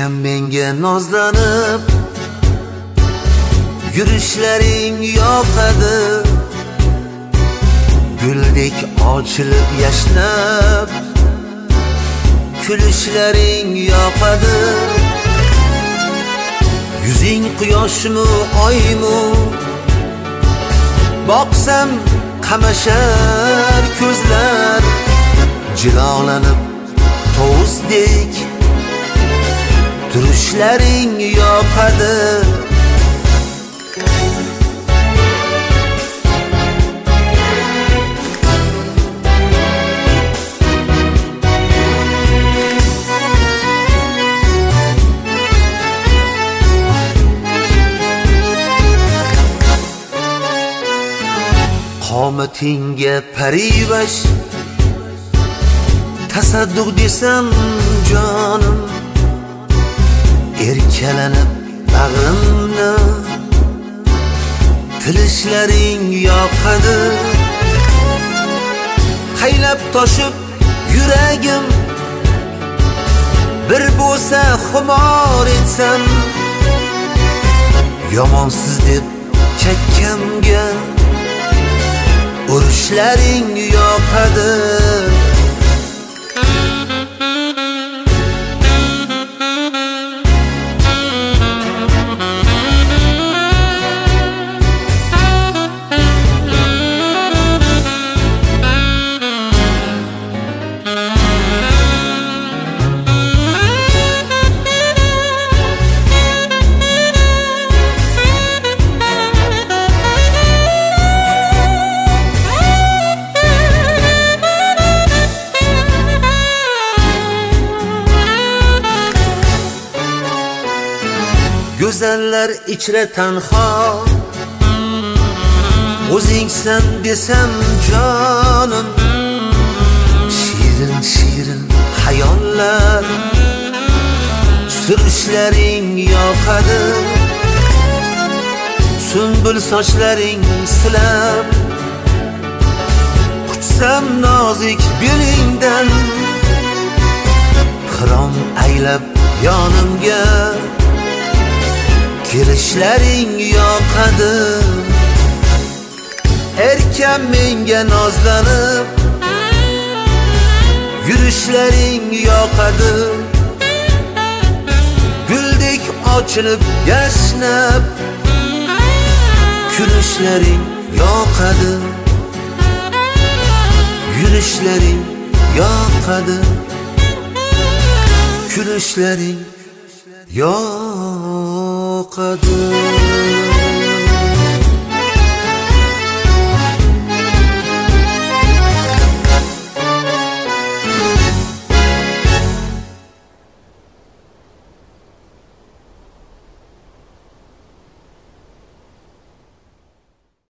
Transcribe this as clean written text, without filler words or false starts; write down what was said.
Erkam menga nozlanib, yurishlaring yoqadi. Guldek ochilib yashnab, kulishlaring yoqadi. Yuzing quyoshmi, oymi? Boqsam qamashar ko'zlar, jilolanib tovuzdek turishlaring yoqadi. Qomatingga parivash, tasadduq desam jonim, erkalanib bag'rimni tilishlaring yoqadi. Qaynab toshib yuragim, bir bo'lsa xumor etsam, yomonsiz deb chakkamga urishlaring yoqadi. Go'zallar ichra tanho, o'zingsan desam jonim, shirin shirin xayollar surishlaring yoqadi. Sunbul sochlaring silab, quchsam nozik belingdan, xirom aylab yonimga kelishlaring yoqadi. Erkam menga nozlanib, yurishlaring yoqadi. Guldek ochilib yashnab, kulishlaring yoqadi. Yurishlaring yoqadi, kulishlaring yoqadi.